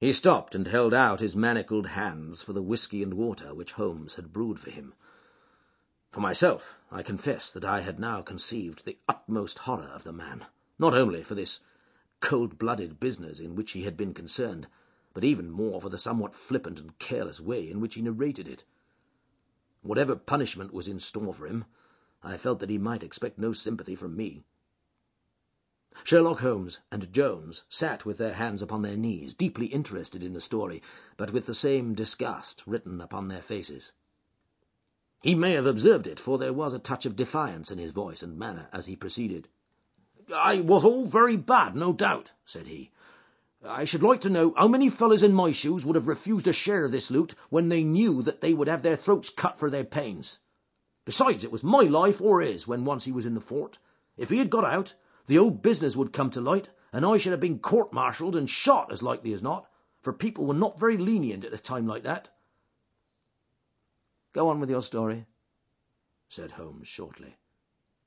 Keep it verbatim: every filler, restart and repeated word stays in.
He stopped and held out his manacled hands for the whisky and water which Holmes had brewed for him. For myself, I confess that I had now conceived the utmost horror of the man, not only for this cold-blooded business in which he had been concerned, but even more for the somewhat flippant and careless way in which he narrated it. Whatever punishment was in store for him, I felt that he might expect no sympathy from me. Sherlock Holmes and Jones sat with their hands upon their knees, deeply interested in the story, but with the same disgust written upon their faces. He may have observed it, for there was a touch of defiance in his voice and manner as he proceeded. "I was all very bad, no doubt," said he. "I should like to know how many fellows in my shoes would have refused a share of this loot when they knew that they would have their throats cut for their pains. Besides, it was my life or his when once he was in the fort. If he had got out, the old business would come to light, and I should have been court-martialed and shot as likely as not, for people were not very lenient at a time like that." "Go on with your story," said Holmes shortly.